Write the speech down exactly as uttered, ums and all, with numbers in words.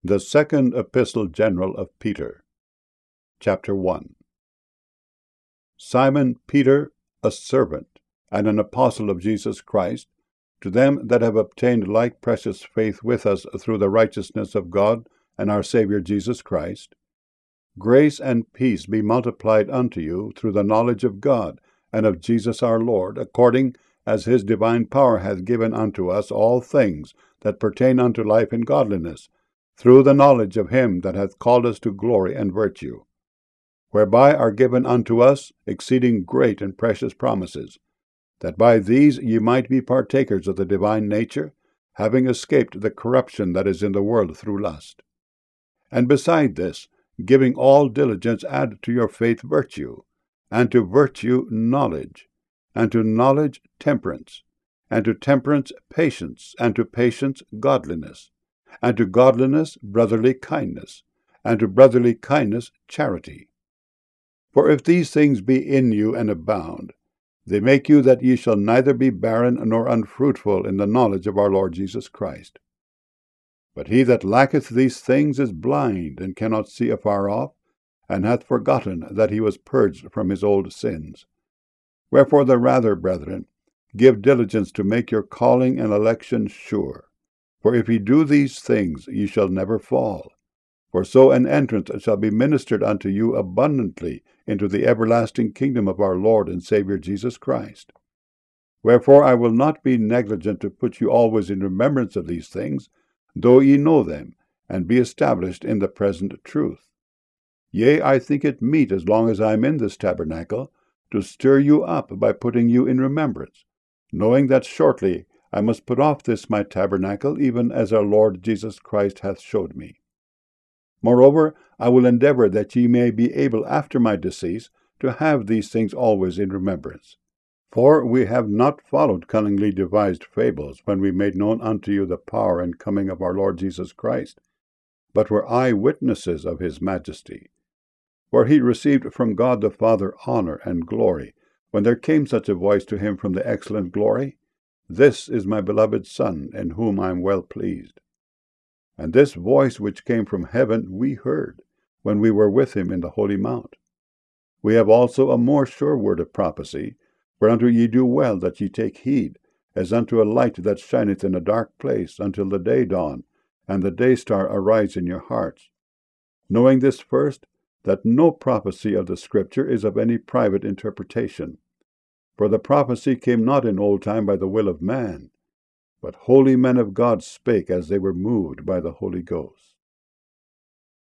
The Second Epistle General of Peter, Chapter one. Simon Peter, a servant and an apostle of Jesus Christ, to them that have obtained like precious faith with us through the righteousness of God and our Saviour Jesus Christ, grace and peace be multiplied unto you through the knowledge of God and of Jesus our Lord, according as his divine power hath given unto us all things that pertain unto life and godliness, through the knowledge of him that hath called us to glory and virtue, whereby are given unto us exceeding great and precious promises, that by these ye might be partakers of the divine nature, having escaped the corruption that is in the world through lust. And beside this, giving all diligence, add to your faith virtue, and to virtue knowledge, and to knowledge temperance, and to temperance patience, and to patience godliness, and to godliness brotherly kindness, and to brotherly kindness charity. For if these things be in you and abound, they make you that ye shall neither be barren nor unfruitful in the knowledge of our Lord Jesus Christ. But he that lacketh these things is blind, and cannot see afar off, and hath forgotten that he was purged from his old sins. Wherefore the rather, brethren, give diligence to make your calling and election sure. For if ye do these things, ye shall never fall. For so an entrance shall be ministered unto you abundantly into the everlasting kingdom of our Lord and Saviour Jesus Christ. Wherefore I will not be negligent to put you always in remembrance of these things, though ye know them, and be established in the present truth. Yea, I think it meet, as long as I am in this tabernacle, to stir you up by putting you in remembrance, knowing that shortly I must put off this my tabernacle, even as our Lord Jesus Christ hath showed me. Moreover, I will endeavour that ye may be able after my decease to have these things always in remembrance. For we have not followed cunningly devised fables, when we made known unto you the power and coming of our Lord Jesus Christ, but were eye-witnesses of his majesty. For he received from God the Father honour and glory, when there came such a voice to him from the excellent glory, This is my beloved Son, in whom I am well pleased. And this voice which came from heaven we heard, when we were with him in the holy mount. We have also a more sure word of prophecy, whereunto ye do well that ye take heed, as unto a light that shineth in a dark place, until the day dawn, and the day star arise in your hearts. Knowing this first, that no prophecy of the Scripture is of any private interpretation. For the prophecy came not in old time by the will of man, but holy men of God spake as they were moved by the Holy Ghost.